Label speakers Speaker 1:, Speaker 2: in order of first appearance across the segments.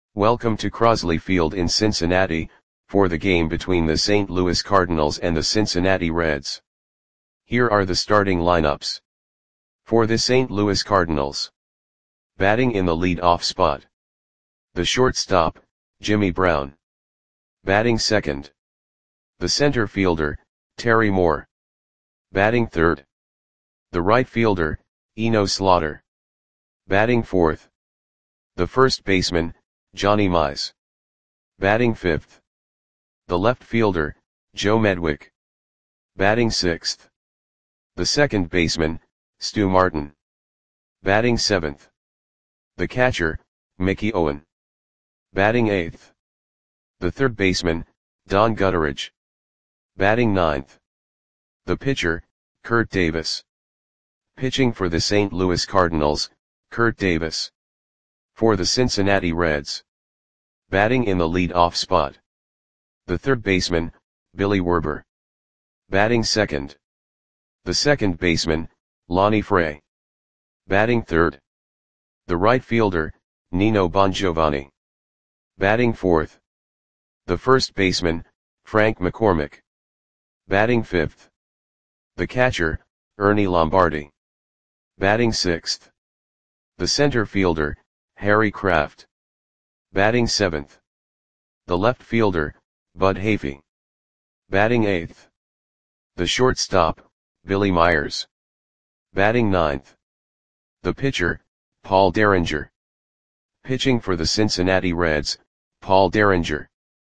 Speaker 1: Welcome to Crosley Field in Cincinnati, for the game between the St. Louis Cardinals and the Cincinnati Reds. Here are the starting lineups. For the St. Louis Cardinals. Batting in the lead-off spot. The shortstop, Jimmy Brown. Batting second. The center fielder, Terry Moore. Batting third. The right fielder, Eno Slaughter. Batting fourth. The first baseman, Johnny Mize. Batting fifth. The left fielder, Joe Medwick. Batting sixth. The second baseman, Stu Martin. Batting seventh. The catcher, Mickey Owen. Batting eighth. The third baseman, Don Gutteridge. Batting ninth. The pitcher, Kurt Davis. Pitching for the St. Louis Cardinals, Kurt Davis. For the Cincinnati Reds. Batting in the lead-off spot. The third baseman, Billy Werber. Batting second. The second baseman, Lonnie Fray. Batting third. The right fielder, Nino Bongiovanni. Batting fourth. The first baseman, Frank McCormick. Batting fifth. The catcher, Ernie Lombardi. Batting sixth. The center fielder, Harry Kraft. Batting seventh. The left fielder, Bud Hafey. Batting eighth. The shortstop, Billy Myers. Batting ninth. The pitcher, Paul Derringer. Pitching for the Cincinnati Reds, Paul Derringer.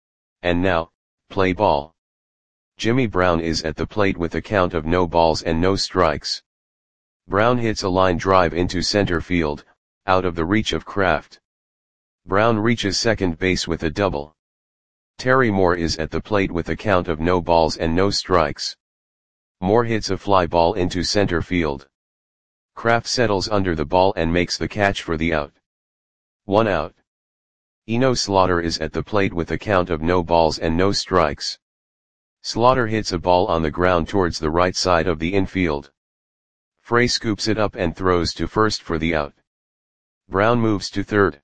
Speaker 1: And now, play ball. Jimmy Brown is at the plate with a count of no balls and no strikes. Brown hits a line drive into center field, out of the reach of Kraft. Brown reaches second base with a double. Terry Moore is at the plate with a count of no balls and no strikes. Moore hits a fly ball into center field. Kraft settles under the ball and makes the catch for the out. 1 out. Eno Slaughter is at the plate with a count of no balls and no strikes. Slaughter hits a ball on the ground towards the right side of the infield. Fray scoops it up and throws to first for the out. Brown moves to third.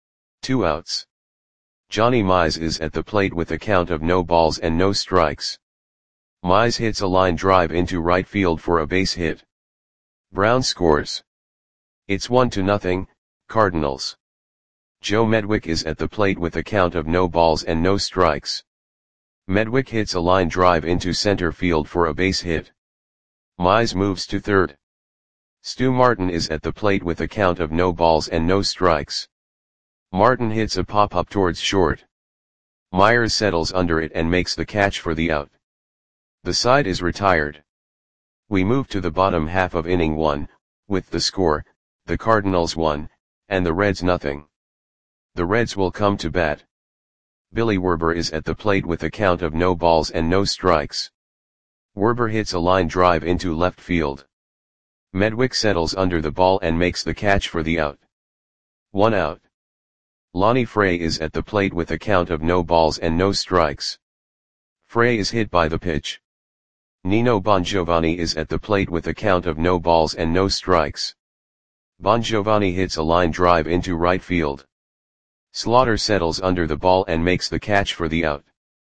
Speaker 1: 2 outs. Johnny Mize is at the plate with a count of no balls and no strikes. Mize hits a line drive into right field for a base hit. Brown scores. It's 1-0, Cardinals. Joe Medwick is at the plate with a count of no balls and no strikes. Medwick hits a line drive into center field for a base hit. Mize moves to third. Stu Martin is at the plate with a count of no balls and no strikes. Martin hits a pop-up towards short. Myers settles under it and makes the catch for the out. The side is retired. We move to the bottom half of inning 1, with the score, the Cardinals 1, and the Reds 0. The Reds will come to bat. Billy Werber is at the plate with a count of no balls and no strikes. Werber hits a line drive into left field. Medwick settles under the ball and makes the catch for the out. 1 out. Lonnie Fray is at the plate with a count of no balls and no strikes. Fray is hit by the pitch. Nino Bongiovanni is at the plate with a count of no balls and no strikes. Bongiovanni hits a line drive into right field. Slaughter settles under the ball and makes the catch for the out.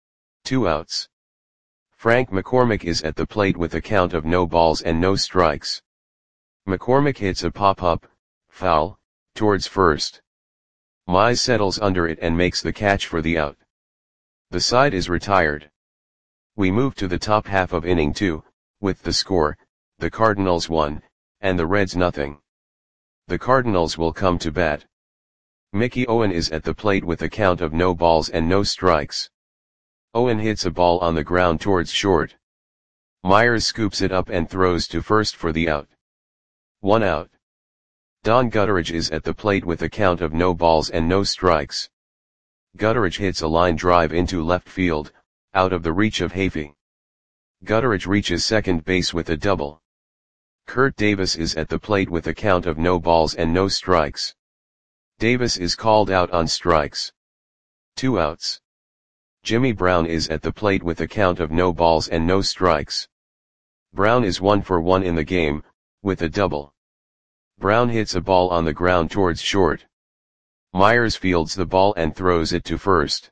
Speaker 1: 2 outs. Frank McCormick is at the plate with a count of no balls and no strikes. McCormick hits a pop-up, foul, towards first. Mize settles under it and makes the catch for the out. The side is retired. We move to the top half of inning 2, with the score, the Cardinals 1, and the Reds 0. The Cardinals will come to bat. Mickey Owen is at the plate with a count of no balls and no strikes. Owen hits a ball on the ground towards short. Myers scoops it up and throws to first for the out. 1 out. Don Gutteridge is at the plate with a count of no balls and no strikes. Gutteridge hits a line drive into left field, out of the reach of Hafey. Gutteridge reaches second base with a double. Kurt Davis is at the plate with a count of no balls and no strikes. Davis is called out on strikes. 2 outs. Jimmy Brown is at the plate with a count of no balls and no strikes. Brown is 1 for 1 in the game, with a double. Brown hits a ball on the ground towards short. Myers fields the ball and throws it to first.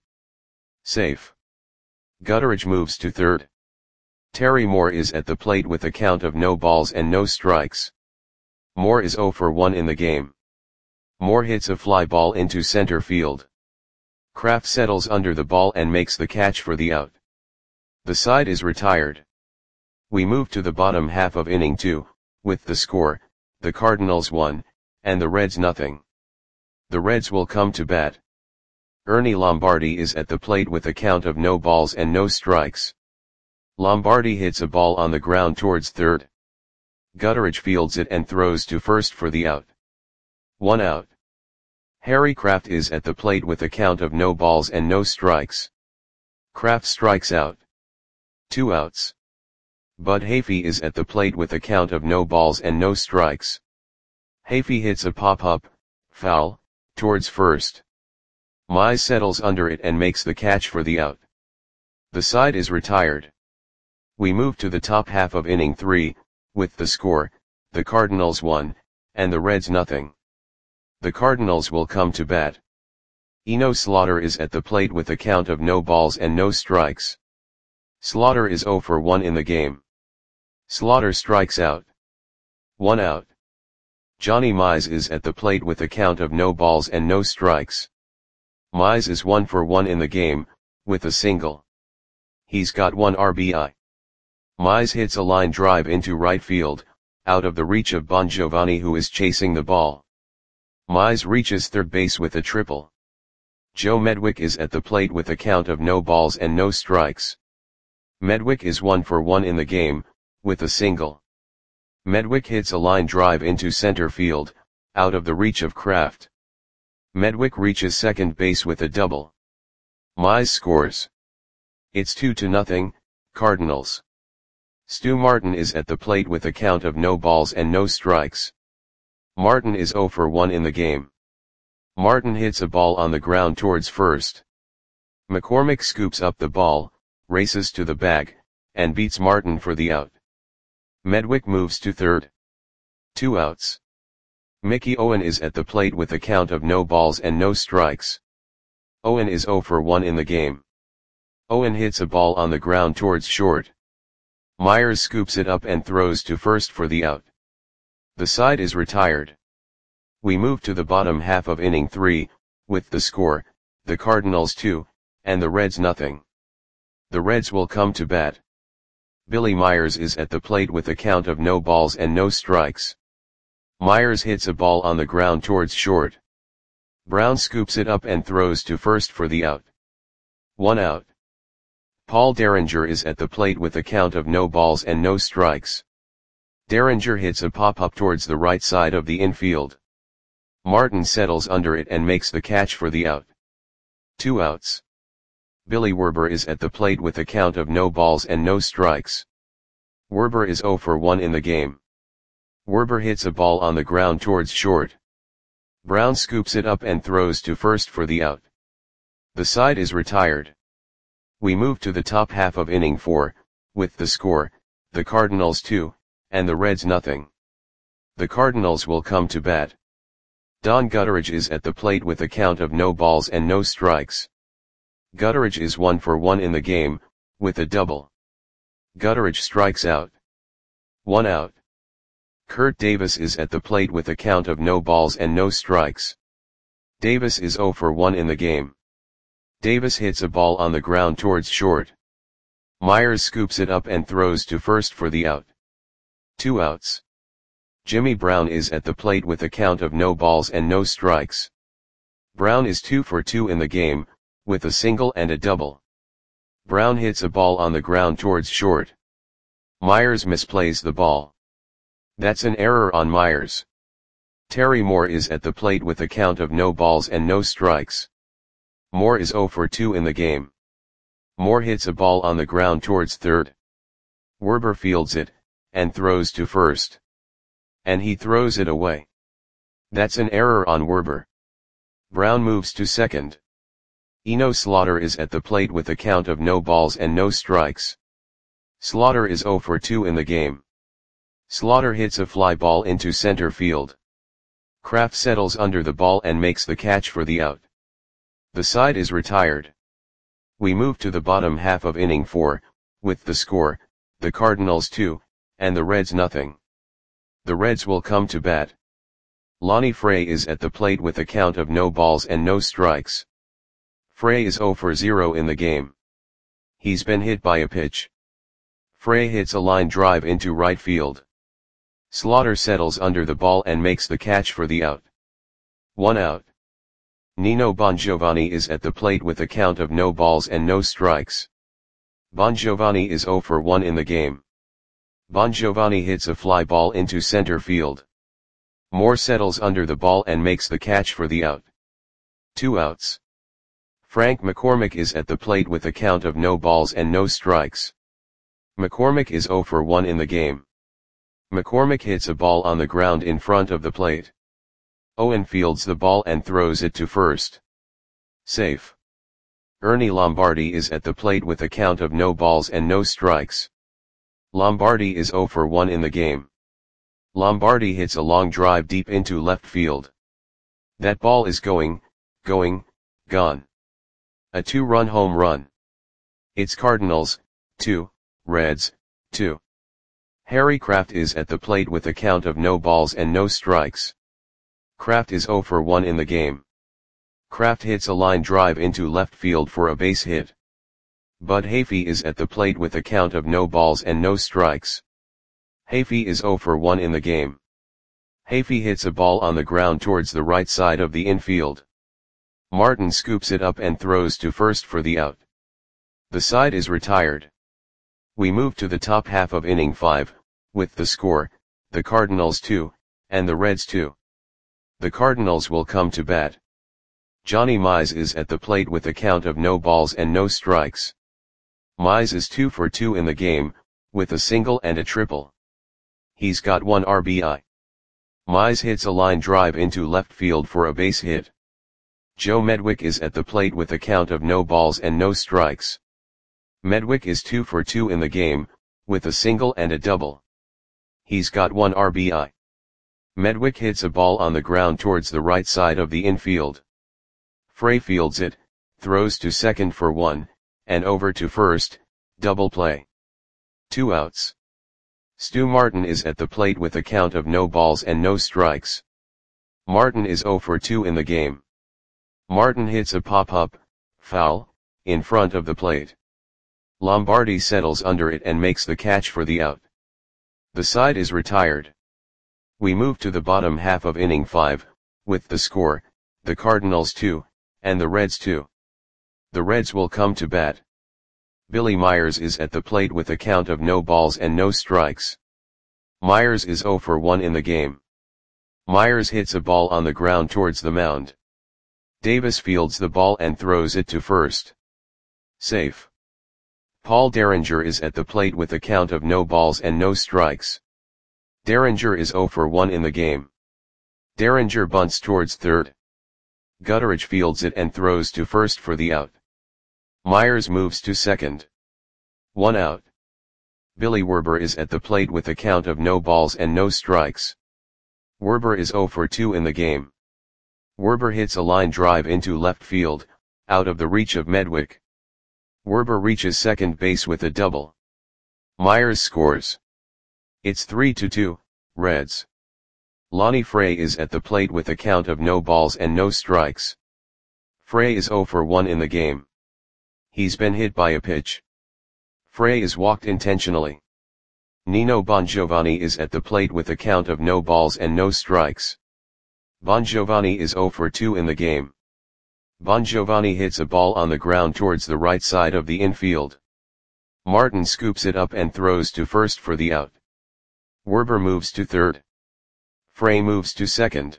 Speaker 1: Safe. Gutteridge moves to third. Terry Moore is at the plate with a count of no balls and no strikes. Moore is 0 for 1 in the game. Moore hits a fly ball into center field. Kraft settles under the ball and makes the catch for the out. The side is retired. We move to the bottom half of inning 2, with the score, the Cardinals 1, and the Reds nothing. The Reds will come to bat. Ernie Lombardi is at the plate with a count of no balls and no strikes. Lombardi hits a ball on the ground towards third. Gutteridge fields it and throws to first for the out. 1 out. Harry Kraft is at the plate with a count of no balls and no strikes. Kraft strikes out. 2 outs. Bud Hafey is at the plate with a count of no balls and no strikes. Hafey hits a pop-up, foul, towards first. Mize settles under it and makes the catch for the out. The side is retired. We move to the top half of inning 3, with the score, the Cardinals 1, and the Reds nothing. The Cardinals will come to bat. Eno Slaughter is at the plate with a count of no balls and no strikes. Slaughter is 0 for 1 in the game. Slaughter strikes out. 1 out. Johnny Mize is at the plate with a count of no balls and no strikes. Mize is 1 for 1 in the game, with a single. He's got 1 RBI. Mize hits a line drive into right field, out of the reach of Bon Giovanni who is chasing the ball. Mize reaches third base with a triple. Joe Medwick is at the plate with a count of no balls and no strikes. Medwick is 1 for 1 in the game, with a single. Medwick hits a line drive into center field, out of the reach of Kraft. Medwick reaches second base with a double. Mize scores. It's 2-0, Cardinals. Stu Martin is at the plate with a count of no balls and no strikes. Martin is 0 for 1 in the game. Martin hits a ball on the ground towards first. McCormick scoops up the ball, races to the bag, and beats Martin for the out. Medwick moves to third. 2 outs. Mickey Owen is at the plate with a count of no balls and no strikes. Owen is 0 for 1 in the game. Owen hits a ball on the ground towards short. Myers scoops it up and throws to first for the out. The side is retired. We move to the bottom half of inning 3, with the score, the Cardinals 2, and the Reds nothing. The Reds will come to bat. Billy Myers is at the plate with a count of no balls and no strikes. Myers hits a ball on the ground towards short. Brown scoops it up and throws to first for the out. 1 out. Paul Derringer is at the plate with a count of no balls and no strikes. Derringer hits a pop-up towards the right side of the infield. Martin settles under it and makes the catch for the out. 2 outs. Billy Werber is at the plate with a count of no balls and no strikes. Werber is 0 for 1 in the game. Werber hits a ball on the ground towards short. Brown scoops it up and throws to first for the out. The side is retired. We move to the top half of inning 4, with the score, the Cardinals 2, and the Reds nothing. The Cardinals will come to bat. Don Gutteridge is at the plate with a count of no balls and no strikes. Gutteridge is 1 for 1 in the game, with a double. Gutteridge strikes out. 1 out. Kurt Davis is at the plate with a count of no balls and no strikes. Davis is 0 for 1 in the game. Davis hits a ball on the ground towards short. Myers scoops it up and throws to first for the out. 2 outs. Jimmy Brown is at the plate with a count of no balls and no strikes. Brown is 2 for 2 in the game, with a single and a double. Brown hits a ball on the ground towards short. Myers misplays the ball. That's an error on Myers. Terry Moore is at the plate with a count of no balls and no strikes. Moore is 0 for 2 in the game. Moore hits a ball on the ground towards third. Werber fields it, and throws to first. And he throws it away. That's an error on Werber. Brown moves to second. Eno Slaughter is at the plate with a count of no balls and no strikes. Slaughter is 0 for 2 in the game. Slaughter hits a fly ball into center field. Kraft settles under the ball and makes the catch for the out. The side is retired. We move to the bottom half of inning 4, with the score, the Cardinals 2, and the Reds nothing. The Reds will come to bat. Lonnie Frey is at the plate with a count of no balls and no strikes. Frey is 0 for 0 in the game. He's been hit by a pitch. Frey hits a line drive into right field. Slaughter settles under the ball and makes the catch for the out. 1 out. Nino Bongiovanni is at the plate with a count of no balls and no strikes. Bongiovanni is 0 for 1 in the game. Bongiovanni hits a fly ball into center field. Moore settles under the ball and makes the catch for the out. 2 outs. Frank McCormick is at the plate with a count of no balls and no strikes. McCormick is 0 for 1 in the game. McCormick hits a ball on the ground in front of the plate. Owen fields the ball and throws it to first. Safe. Ernie Lombardi is at the plate with a count of no balls and no strikes. Lombardi is 0 for 1 in the game. Lombardi hits a long drive deep into left field. That ball is gone. A 2-run home run. It's Cardinals, 2, Reds, 2. Harry Kraft is at the plate with a count of no balls and no strikes. Kraft is 0 for 1 in the game. Kraft hits a line drive into left field for a base hit. Bud Hafey is at the plate with a count of no balls and no strikes. Hafey is 0 for 1 in the game. Hafey hits a ball on the ground towards the right side of the infield. Martin scoops it up and throws to first for the out. The side is retired. We move to the top half of inning 5, with the score, the Cardinals 2, and the Reds 2. The Cardinals will come to bat. Johnny Mize is at the plate with a count of no balls and no strikes. Mize is 2 for 2 in the game, with a single and a triple. He's got 1 RBI. Mize hits a line drive into left field for a base hit. Joe Medwick is at the plate with a count of no balls and no strikes. Medwick is 2 for 2 in the game, with a single and a double. He's got 1 RBI. Medwick hits a ball on the ground towards the right side of the infield. Frey fields it, throws to second for 1, and over to first, double play. 2 outs. Stu Martin is at the plate with a count of no balls and no strikes. Martin is 0 for 2 in the game. Martin hits a pop-up, foul, in front of the plate. Lombardi settles under it and makes the catch for the out. The side is retired. We move to the bottom half of inning 5, with the score, the Cardinals 2, and the Reds 2. The Reds will come to bat. Billy Myers is at the plate with a count of no balls and no strikes. Myers is 0 for 1 in the game. Myers hits a ball on the ground towards the mound. Davis fields the ball and throws it to first. Safe. Paul Derringer is at the plate with a count of no balls and no strikes. Derringer is 0 for 1 in the game. Derringer bunts towards third. Gutteridge fields it and throws to first for the out. Myers moves to second. 1 out. Billy Werber is at the plate with a count of no balls and no strikes. Werber is 0 for 2 in the game. Werber hits a line drive into left field, out of the reach of Medwick. Werber reaches second base with a double. Myers scores. It's 3-2, Reds. Lonnie Frey is at the plate with a count of no balls and no strikes. Frey is 0 for 1 in the game. He's been hit by a pitch. Frey is walked intentionally. Nino Bongiovanni is at the plate with a count of no balls and no strikes. Bongiovanni is 0 for 2 in the game. Bongiovanni hits a ball on the ground towards the right side of the infield. Martin scoops it up and throws to first for the out. Werber moves to third. Frey moves to second.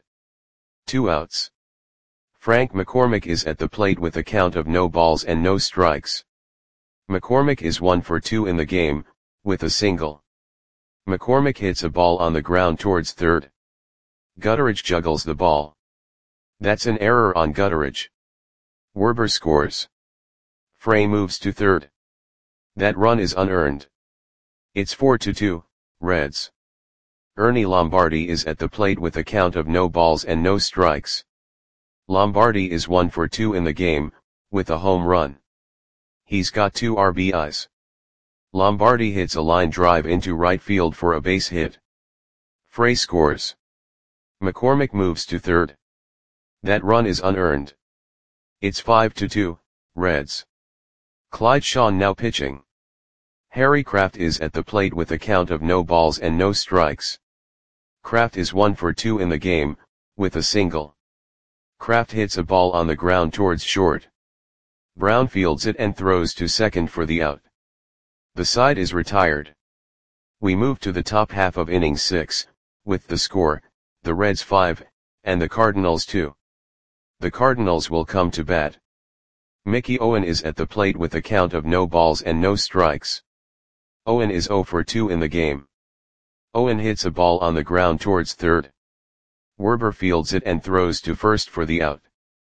Speaker 1: 2 outs. Frank McCormick is at the plate with a count of no balls and no strikes. McCormick is 1 for 2 in the game, with a single. McCormick hits a ball on the ground towards third. Gutteridge juggles the ball. That's an error on Gutteridge. Werber scores. Frey moves to third. That run is unearned. It's 4-2, Reds. Ernie Lombardi is at the plate with a count of no balls and no strikes. Lombardi is 1 for 2 in the game, with a home run. He's got 2 RBIs. Lombardi hits a line drive into right field for a base hit. Frey scores. McCormick moves to third. That run is unearned. It's 5-2, Reds. Clyde Shawn now pitching. Harry Kraft is at the plate with a count of no balls and no strikes. Kraft is 1 for 2 in the game, with a single. Kraft hits a ball on the ground towards short. Brown fields it and throws to second for the out. The side is retired. We move to the top half of inning 6, with the score, the Reds 5, and the Cardinals 2. The Cardinals will come to bat. Mickey Owen is at the plate with a count of no balls and no strikes. Owen is 0 for 2 in the game. Owen hits a ball on the ground towards third. Werber fields it and throws to first for the out.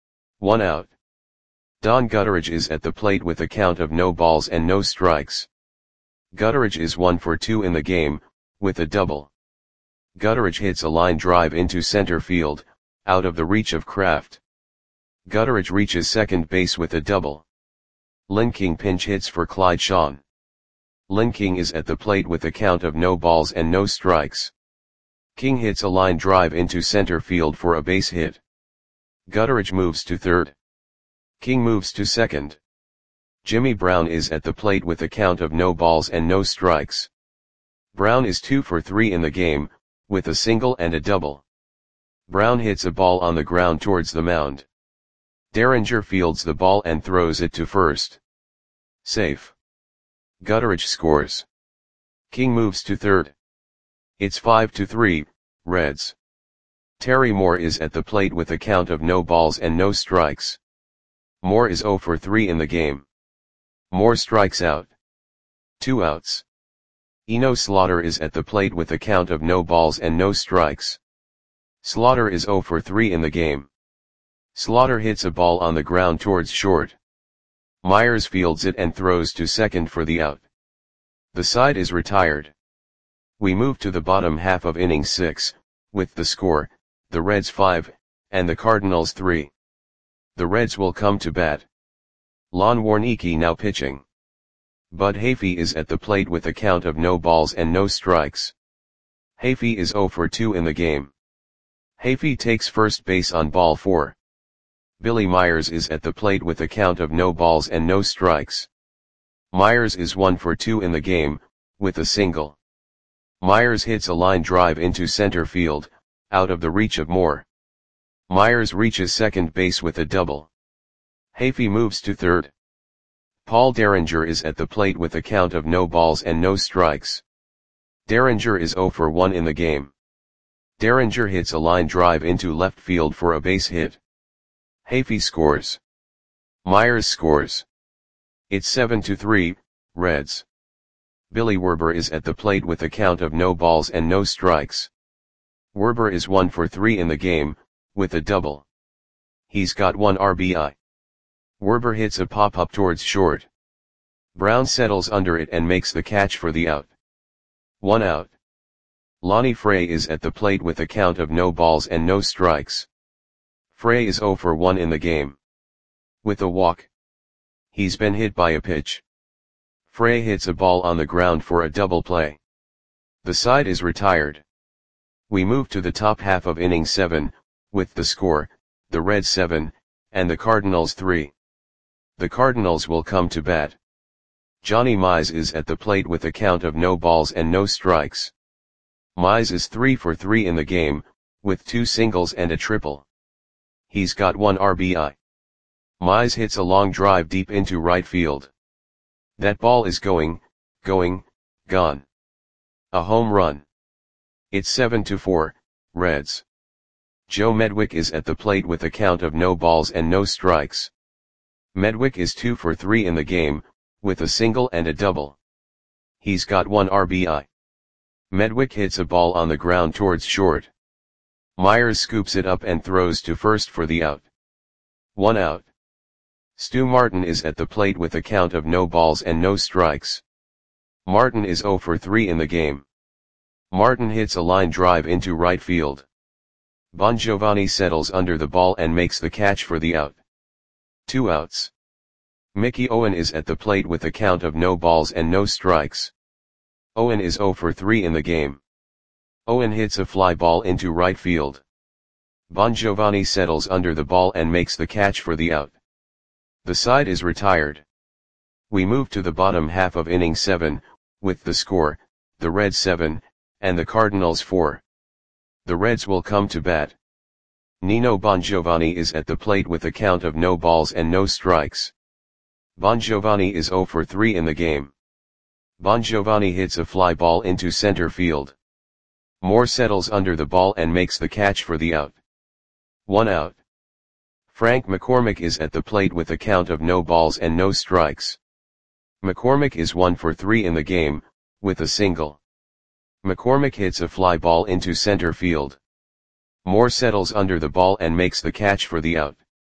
Speaker 1: 1 out. Don Gutteridge is at the plate with a count of no balls and no strikes. Gutteridge is 1 for 2 in the game, with a double. Gutteridge hits a line drive into center field, out of the reach of Kraft. Gutteridge reaches second base with a double. Lynn King pinch hits for Clyde Shawn. Lynn King is at the plate with a count of no balls and no strikes. King hits a line drive into center field for a base hit. Gutteridge moves to third. King moves to second. Jimmy Brown is at the plate with a count of no balls and no strikes. Brown is 2 for 3 in the game, with a single and a double. Brown hits a ball on the ground towards the mound. Derringer fields the ball and throws it to first. Safe. Gutteridge scores. King moves to third. It's 5-3, Reds. Terry Moore is at the plate with a count of no balls and no strikes. Moore is 0 for 3 in the game. Moore strikes out. 2 outs. Eno Slaughter is at the plate with a count of no balls and no strikes. Slaughter is 0 for 3 in the game. Slaughter hits a ball on the ground towards short. Myers fields it and throws to second for the out. The side is retired. We move to the bottom half of inning 6, with the score, the Reds 5, and the Cardinals 3. The Reds will come to bat. Lon Warneke now pitching. Bud Hafey is at the plate with a count of no balls and no strikes. Hafey is 0 for 2 in the game. Hafey takes first base on ball 4. Billy Myers is at the plate with a count of no balls and no strikes. Myers is 1 for 2 in the game, with a single. Myers hits a line drive into center field, out of the reach of Moore. Myers reaches second base with a double. Hafey moves to third. Paul Derringer is at the plate with a count of no balls and no strikes. Derringer is 0 for 1 in the game. Derringer hits a line drive into left field for a base hit. Hafey scores. Myers scores. It's 7-3, Reds. Billy Werber is at the plate with a count of no balls and no strikes. Werber is 1 for 3 in the game, with a double. He's got 1 RBI. Werber hits a pop-up towards short. Brown settles under it and makes the catch for the out. 1 out. Lonnie Frey is at the plate with a count of no balls and no strikes. Frey is 0 for 1 in the game. With a walk. He's been hit by a pitch. Frey hits a ball on the ground for a double play. The side is retired. We move to the top half of inning 7, with the score, the Reds 7, and the Cardinals 3. The Cardinals will come to bat. Johnny Mize is at the plate with a count of no balls and no strikes. Mize is 3 for 3 in the game, with 2 singles and a triple. He's got 1 RBI. Mize hits a long drive deep into right field. That ball is gone. A home run. It's 7-4, Reds. Joe Medwick is at the plate with a count of no balls and no strikes. Medwick is 2 for 3 in the game, with a single and a double. He's got 1 RBI. Medwick hits a ball on the ground towards short. Myers scoops it up and throws to first for the out. 1 out. Stu Martin is at the plate with a count of no balls and no strikes. Martin is 0 for 3 in the game. Martin hits a line drive into right field. Bongiovanni settles under the ball and makes the catch for the out. 2 outs. Mickey Owen is at the plate with a count of no balls and no strikes. Owen is 0 for 3 in the game. Owen hits a fly ball into right field. Bongiovanni settles under the ball and makes the catch for the out. The side is retired. We move to the bottom half of inning 7, with the score, the Reds 7, and the Cardinals 4. The Reds will come to bat. Nino Bongiovanni is at the plate with a count of no balls and no strikes. Bongiovanni is 0 for 3 in the game. Bongiovanni hits a fly ball into center field. Moore settles under the ball and makes the catch for the out. 1 out. Frank McCormick is at the plate with a count of no balls and no strikes. McCormick is 1 for 3 in the game, with a single. McCormick hits a fly ball into center field. Moore settles under the ball and makes the catch for the out.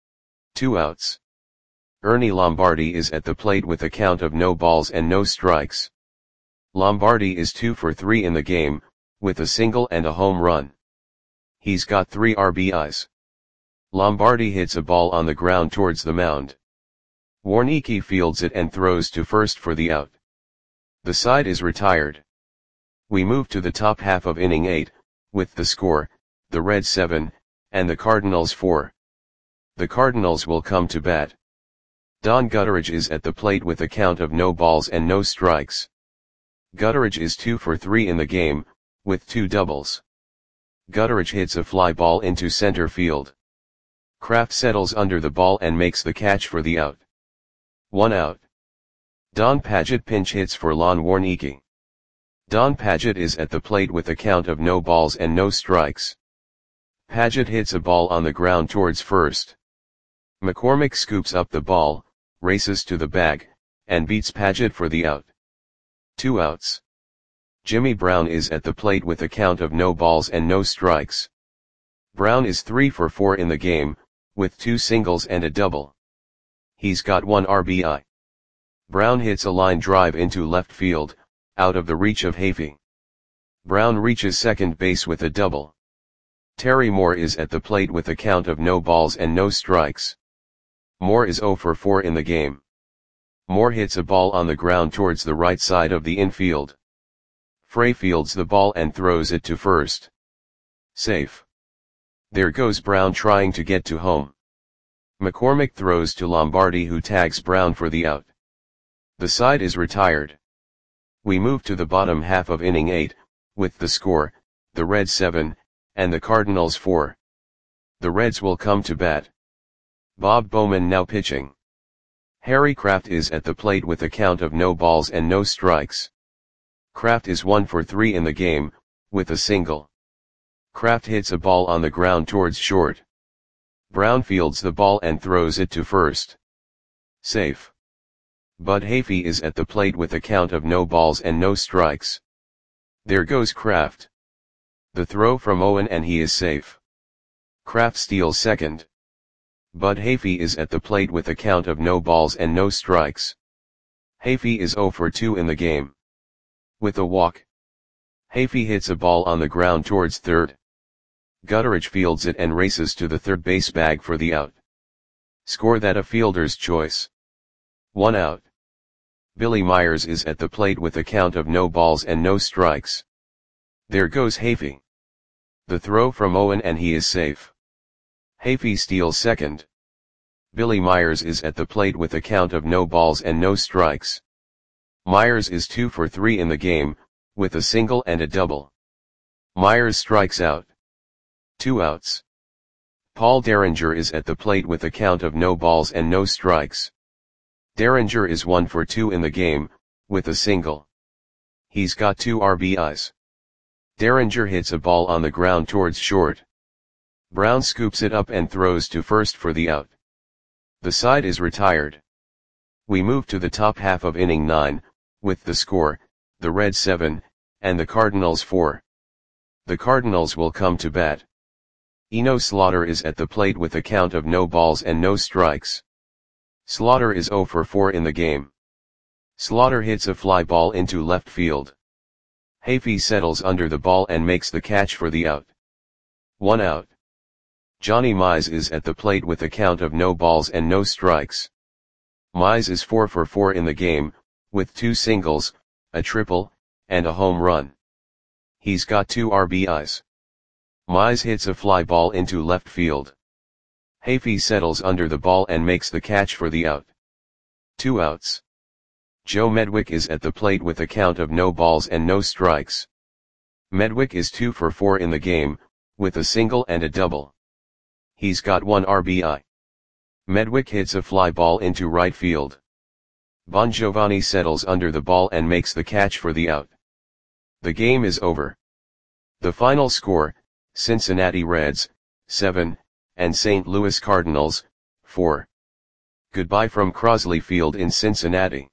Speaker 1: 2 outs. Ernie Lombardi is at the plate with a count of no balls and no strikes. Lombardi is 2 for 3 in the game, with a single and a home run. He's got 3 RBIs. Lombardi hits a ball on the ground towards the mound. Warneke fields it and throws to first for the out. The side is retired. We move to the top half of inning 8, with the score, the Reds 7, and the Cardinals 4. The Cardinals will come to bat. Don Gutteridge is at the plate with a count of no balls and no strikes. Gutteridge is 2 for 3 in the game, with 2 doubles. Gutteridge hits a fly ball into center field. Kraft settles under the ball and makes the catch for the out. 1 out. Don Padgett pinch hits for Lon Warneke. Don Padgett is at the plate with a count of no balls and no strikes. Padgett hits a ball on the ground towards first. McCormick scoops up the ball, races to the bag, and beats Padgett for the out. 2 outs. Jimmy Brown is at the plate with a count of no balls and no strikes. Brown is 3 for 4 in the game, with 2 singles and a double. He's got 1 RBI. Brown hits a line drive into left field, out of the reach of Hafey. Brown reaches second base with a double. Terry Moore is at the plate with a count of no balls and no strikes. Moore is 0 for 4 in the game. Moore hits a ball on the ground towards the right side of the infield. Frey fields the ball and throws it to first. Safe. There goes Brown trying to get to home. McCormick throws to Lombardi, who tags Brown for the out. The side is retired. We move to the bottom half of inning 8, with the score, the Reds 7, and the Cardinals 4. The Reds will come to bat. Bob Bowman now pitching. Harry Kraft is at the plate with a count of no balls and no strikes. Kraft is 1 for 3 in the game, with a single. Kraft hits a ball on the ground towards short. Brown fields the ball and throws it to first. Safe. Bud Hafey is at the plate with a count of no balls and no strikes. There goes Kraft. The throw from Owen and he is safe. Kraft steals second. Bud Hafey is at the plate with a count of no balls and no strikes. Hafey is 0 for 2 in the game. With a walk. Hafey hits a ball on the ground towards third. Gutteridge fields it and races to the third base bag for the out. Score that a fielder's choice. 1 out. Billy Myers is at the plate with a count of no balls and no strikes. There goes Hafey. The throw from Owen and he is safe. Hafey steals second. Billy Myers is at the plate with a count of no balls and no strikes. Myers is 2 for 3 in the game, with a single and a double. Myers strikes out. 2 outs. Paul Derringer is at the plate with a count of no balls and no strikes. Derringer is 1 for 2 in the game, with a single. He's got 2 RBIs. Derringer hits a ball on the ground towards short. Brown scoops it up and throws to first for the out. The side is retired. We move to the top half of inning 9, with the score, the Reds 7, and the Cardinals 4. The Cardinals will come to bat. Eno Slaughter is at the plate with a count of no balls and no strikes. Slaughter is 0 for 4 in the game. Slaughter hits a fly ball into left field. Hafey settles under the ball and makes the catch for the out. 1 out. Johnny Mize is at the plate with a count of no balls and no strikes. Mize is 4 for 4 in the game, with 2 singles, a triple, and a home run. He's got 2 RBIs. Mize hits a fly ball into left field. Hafey settles under the ball and makes the catch for the out. 2 outs. Joe Medwick is at the plate with a count of no balls and no strikes. Medwick is 2 for 4 in the game, with a single and a double. He's got 1 RBI. Medwick hits a fly ball into right field. Bongiovanni settles under the ball and makes the catch for the out. The game is over. The final score, Cincinnati Reds, 7, and St. Louis Cardinals, 4. Goodbye from Crosley Field in Cincinnati.